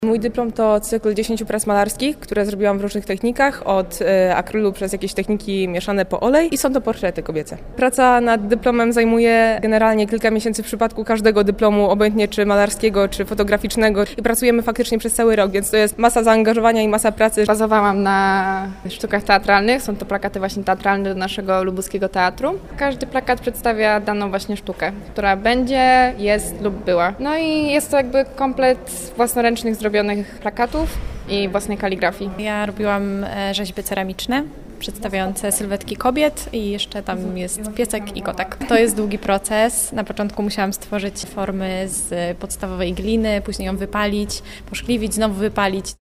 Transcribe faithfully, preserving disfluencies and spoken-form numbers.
Mój dyplom to cykl dziesięciu prac malarskich, które zrobiłam w różnych technikach, od e, akrylu przez jakieś techniki mieszane po olej i są to portrety kobiece. Praca nad dyplomem zajmuje generalnie kilka miesięcy w przypadku każdego dyplomu, obojętnie czy malarskiego, czy fotograficznego i pracujemy faktycznie przez cały rok, więc to jest masa zaangażowania i masa pracy. Bazowałam na sztukach teatralnych, są to plakaty właśnie teatralne do naszego lubuskiego teatru. Każdy plakat przedstawia daną właśnie sztukę, która będzie, jest lub była. No i jest to jakby komplet własnoręcznych zrobionych plakatów i własnej kaligrafii. Ja robiłam rzeźby ceramiczne przedstawiające sylwetki kobiet i jeszcze tam jest piesek i kotek. To jest długi proces. Na początku musiałam stworzyć formy z podstawowej gliny, później ją wypalić, poszkliwić, znowu wypalić.